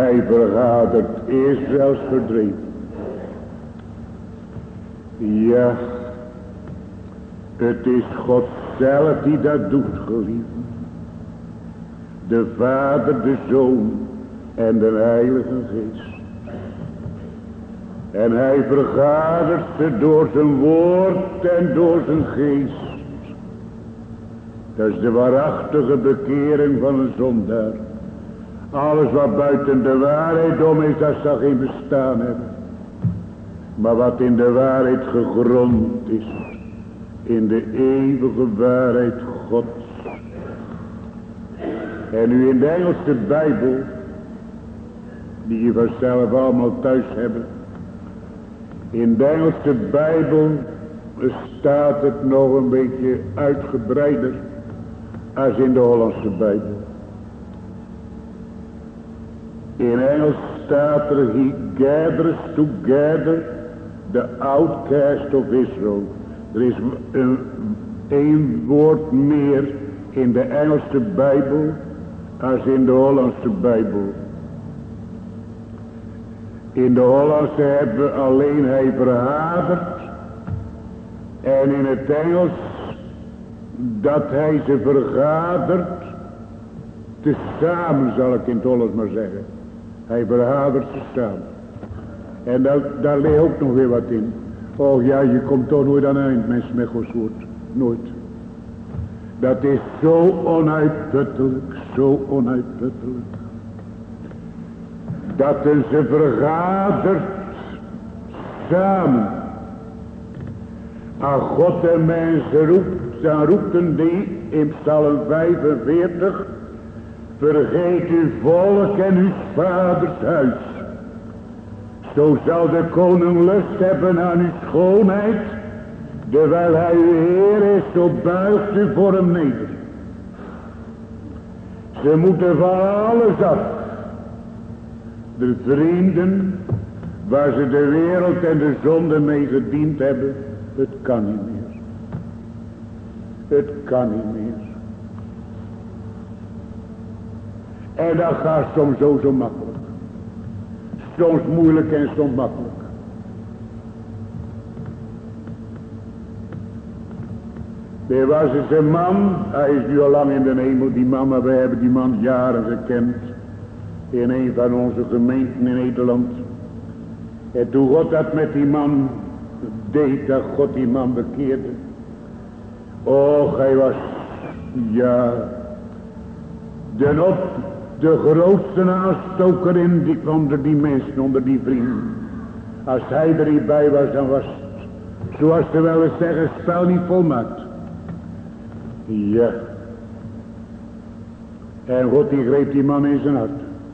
hij vergadert Israëls verdreven. Ja, het is God zelf die dat doet, geliefde. De Vader, de Zoon en de Heilige Geest. En hij vergadert ze door zijn woord en door zijn geest. Dat is de waarachtige bekering van een zondaar. Alles wat buiten de waarheid om is, dat zal geen bestaan hebben. Maar wat in de waarheid gegrond is, in de eeuwige waarheid Gods. En nu in de Engelse Bijbel, die je vanzelf allemaal thuis hebben. In de Engelse Bijbel staat het nog een beetje uitgebreider als in de Hollandse Bijbel. In Engels staat er, he gathers together the outcast of Israel. Er is een woord meer in de Engelse Bijbel als in de Hollandse Bijbel. In de Hollandse hebben we alleen hij vergadert. En in het Engels dat hij ze vergadert. Tezamen zal ik in het Hollands maar zeggen. Hij vergadert ze samen. En daar ligt ook nog weer wat in. Oh ja, je komt toch nooit aan eind, mensen met Gods woord. Nooit. Dat is zo onuitputtelijk, zo onuitputtelijk. Dat ze vergadert samen. Als God de mensen roept, dan roepen die in Psalm 45. Vergeet uw volk en uw vaders huis. Zo zal de koning lust hebben aan uw schoonheid. Terwijl hij uw Heer is, zo buigt u voor hem neder. Ze moeten van alles af. De vrienden, waar ze de wereld en de zonde mee gediend hebben, het kan niet meer. Het kan niet meer. En dat gaat soms zo makkelijk. Soms moeilijk en soms makkelijk. Er was eens een man, hij is nu al lang in de hemel, die man, maar wij hebben die man jaren gekend. In een van onze gemeenten in Nederland. En toen God dat met die man deed, dat God die man bekeerde. Och, hij was, ja, de grootste aanstoker onder die mensen, onder die vrienden. Als hij er niet bij was, dan was het, zoals ze wel eens zeggen, het spel niet volmaakt. Ja. En God die greep die man in zijn hart.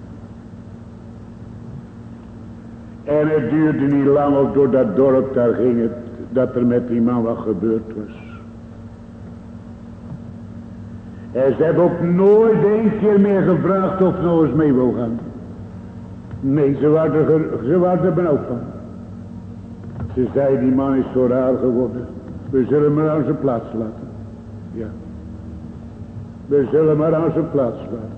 En het duurde niet lang, ook door dat dorp, daar ging het, dat er met die man wat gebeurd was. En ze hebben ook nooit één keer meer gevraagd of nog eens mee wil gaan. Nee, ze waren er benauwd van. Ze zei, die man is zo raar geworden. We zullen maar aan zijn plaats laten. Ja. We zullen maar aan zijn plaats laten.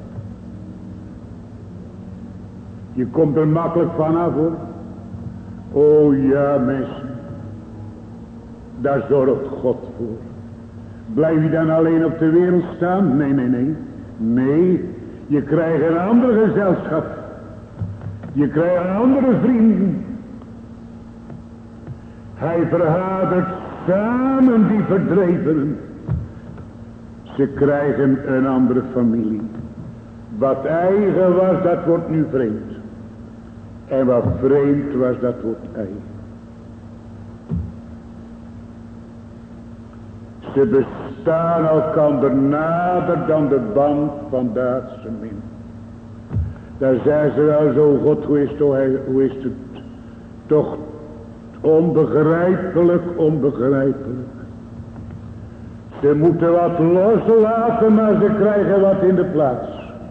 Je komt er makkelijk vanaf hoor. Oh ja mensen. Daar zorgt God voor. Blijf je dan alleen op de wereld staan? Nee, nee, nee. Nee, je krijgt een ander gezelschap. Je krijgt andere vrienden. Hij vergadert samen die verdrevenen. Ze krijgen een andere familie. Wat eigen was, dat wordt nu vreemd. En wat vreemd was, dat wordt eigen. Ze bestaan elkander nader dan de band van de aardse min. Daar zijn ze wel zo, God, hoe is het toch onbegrijpelijk. Ze moeten wat loslaten, maar ze krijgen wat in de plaats.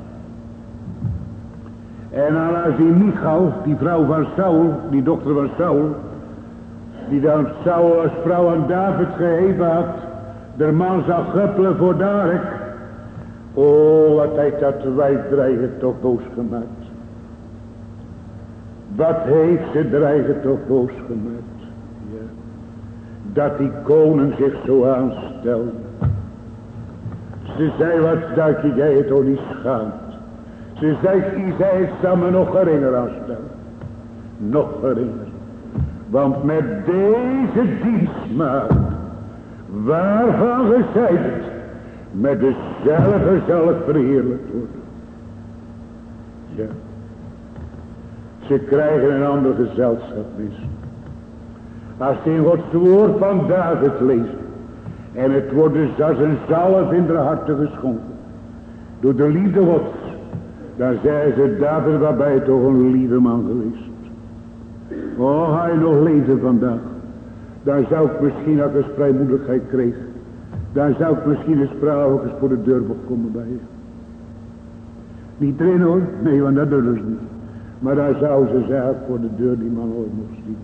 En dan als die Michal, die vrouw van Saul, die dochter van Saul, die dan Saul als vrouw aan David gegeven had, de man zag huppelen voor de ark. Oh, wat heeft dat wijfdreiger toch boos gemaakt. Wat heeft ze dreigen toch boos gemaakt. Ja. Dat die koning zich zo aanstelde. Ze zei, wat dat jij het toch niet schaamt. Ze zei, Isaïe zal me nog geringer aanstellen. Nog geringer. Want met deze dienstmaagd, waarvan ge zeidet, met dezelfde zal het verheerlijkt worden. Ja. Ze krijgen een ander gezelschap mis. Als ze in Gods woord van David lezen. En het wordt dus als een zalf in de harten geschonken. Door de liefde Gods. Dan zei ze, David, waarbij je toch een lieve man geweest. Oh, hij nog leefde vandaag. Dan zou ik misschien, als ik een vrijmoedigheid kreeg. Dan zou ik misschien eens vrouwelijk eens voor de deur komen bij je. Niet erin hoor. Nee, want dat doen ze niet. Maar dan zou ze zeggen voor de deur die man ooit mocht zien.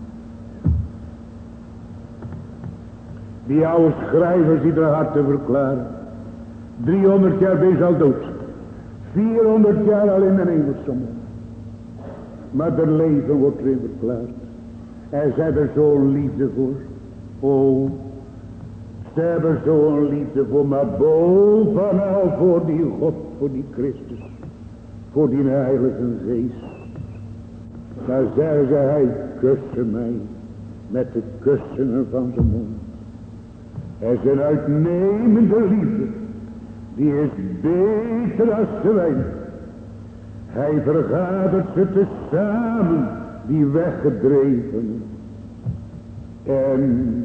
Die oude schrijvers die er hard te verklaren. 300 jaar ben je al dood. 400 jaar al in de hemelsommen. Maar het leven wordt erin verklaard. En ze hebben zo'n liefde voor. Oh, ze hebben zo'n liefde voor. Maar bovenal voor die God, voor die Christus. Voor die Heilige Geest. Daar zeggen ze, hij kuste mij met de kussenen van zijn mond. En zijn uitnemende liefde, die is beter als de wijn. Hij vergadert ze tezamen, die weggedreven. En,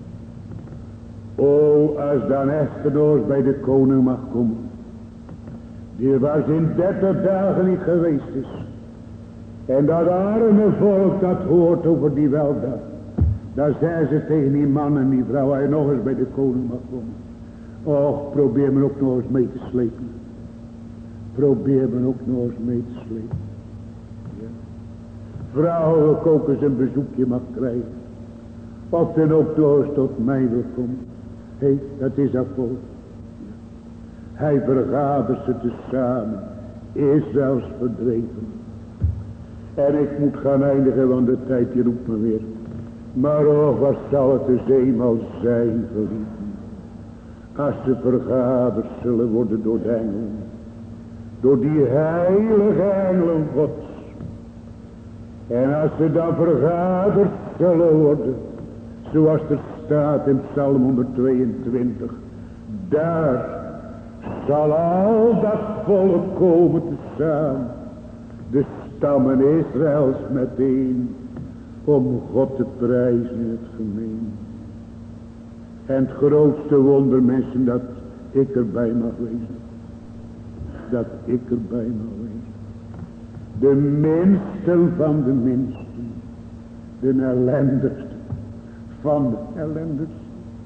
als dan Esther bij de koning mag komen, die was in 30 dagen niet geweest is. En dat arme volk dat hoort over die weldaad. Dan zei ze tegen die man en die vrouw, hij nog eens bij de koning mag komen. Och, probeer me ook nog eens mee te slepen. Probeer me ook nog eens mee te slepen. Ja. Vrouwelijk ook eens een bezoekje mag krijgen. Of dan ook nog eens tot mij wil komen. Hé, dat is dat volk. Ja. Hij vergadert ze tezamen. Israëls verdreven. En ik moet gaan eindigen, want de tijd die roept me weer. Maar oh, wat zal het dus eenmaal zijn, geliefden. Als ze vergaderd zullen worden door de engelen. Door die heilige engelen Gods. En als ze dan vergaderd zullen worden. Zoals er staat in Psalm 122. Daar zal al dat volk komen tezamen. De stammen Israëls meteen. Om God te prijzen in het gemeen. En het grootste wonder, mensen, dat ik erbij mag wezen. Dat ik erbij mag wezen. De minsten van de minsten. De ellendigste van de ellendigste.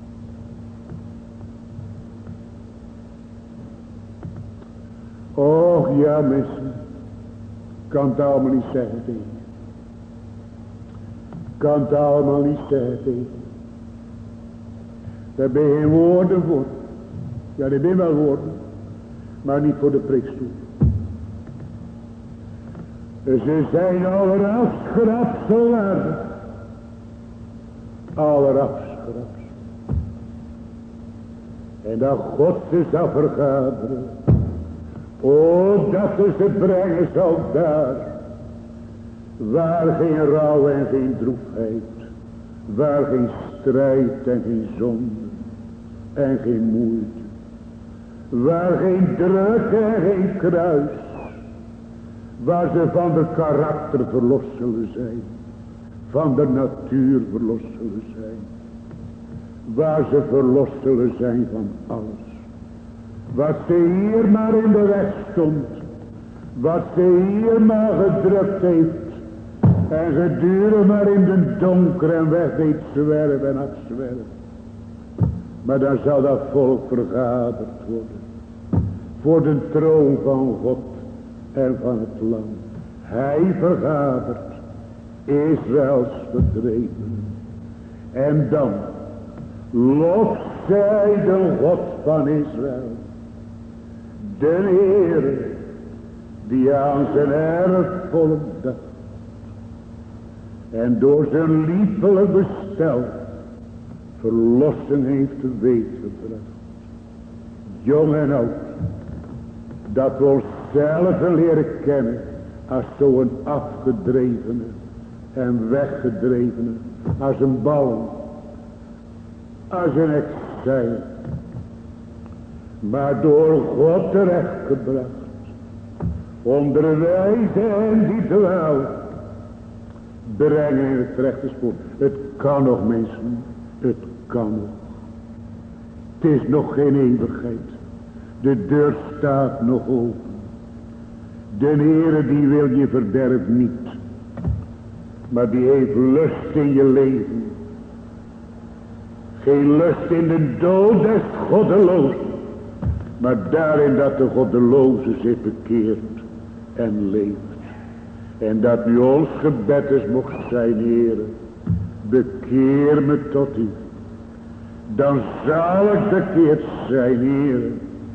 Och ja, mensen. Kan het allemaal niet zeggen tegen. Kan het allemaal niet zeggen tegen. Daar ben je geen woorden voor. Ja, er zijn wel woorden. Maar niet voor de preekstoel. Ze zijn allerafschrapsel waardig. Allerafschraps. En dat God ze zal vergaderen. O, dat ze brengen zal daar. Waar geen rouw en geen droefheid. Waar geen strijd en geen zonde. En geen moeite. Waar geen druk en geen kruis. Waar ze van de karakter verlost zullen zijn. Van de natuur verlost zullen zijn. Waar ze verlost zullen zijn van alles. Wat ze hier maar in de weg stond. Wat ze hier maar gedrukt heeft. En gedurende maar in de donker en weg deed zwerven en afzwerven. Maar dan zal dat volk vergaderd worden. Voor de troon van God en van het land. Hij vergadert. Israëls verdreven. En dan. Lof zij de God van Israël. De Heer. Die aan zijn erfvolk dacht. en door zijn liefelijk bestel verlossing heeft teweeggebracht. Jong en oud, dat we onszelf leren kennen als zo'n afgedrevene en weggedrevene, als een bal, als een exil, maar door God terechtgebracht, onderwijzen en die dwaal, brengen in het rechte spoor. Het kan nog, mensen, het kan nog. Het is nog geen eeuwigheid. De deur staat nog open. De Heere die wil je verderf niet, maar die heeft lust in je leven. Geen lust in de dood des goddelozen, maar daarin dat de goddeloze zich bekeert en leeft. En dat nu ons gebed is mocht zijn, Heere, bekeer me tot u. Dan zal ik bekeerd zijn, Heere.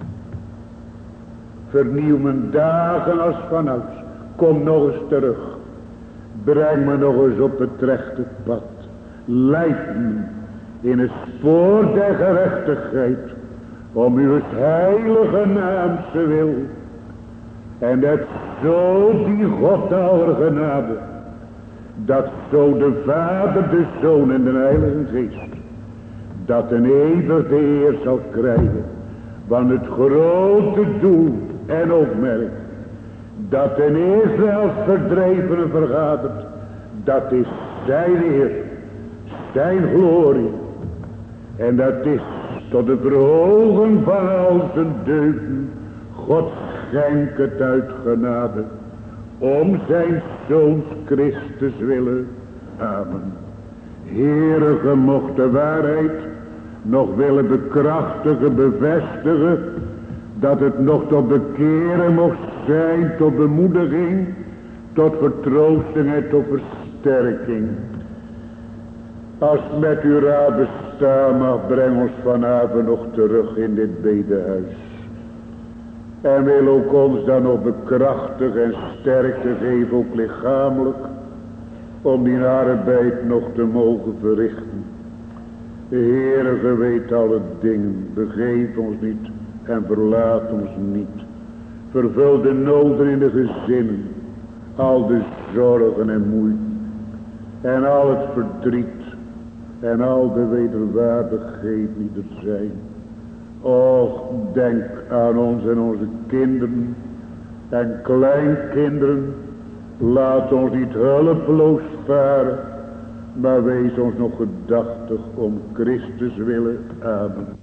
Vernieuw mijn dagen als vanouds. Kom nog eens terug. Breng me nog eens op het rechte pad. Leid me in het spoor der gerechtigheid. Om uw heilige naam te wil. En dat zo die God aller genade. Dat zo de Vader, de Zoon en de Heilige Geest. Dat een eeuwig de eer zal krijgen. Want het grote doel en oogmerk. Dat in Israël verdrevenen vergadert. Dat is zijn eer. Zijn glorie. En dat is tot de verhogen van al zijn deugden. God schenkt het uit genade. Om zijn Zoons Christus willen. Amen. Heere, ge mocht de waarheid nog willen bekrachtigen, bevestigen. Dat het nog tot bekeren mocht zijn, tot bemoediging, tot vertroosting en tot versterking. Als met uw raad bestaan mag, breng ons vanavond nog terug in dit bedehuis. En wil ook ons dan nog bekrachtigen en sterkte geven, ook lichamelijk, om die arbeid nog te mogen verrichten. De Heere, ge weet alle dingen, begeef ons niet en verlaat ons niet. Vervul de noden in de gezinnen, al de zorgen en moeite, en al het verdriet, en al de wederwaardigheid die er zijn. Och, denk aan ons en onze kinderen en kleinkinderen. Laat ons niet hulpeloos varen, maar wees ons nog gedachtig om Christus willen. Amen.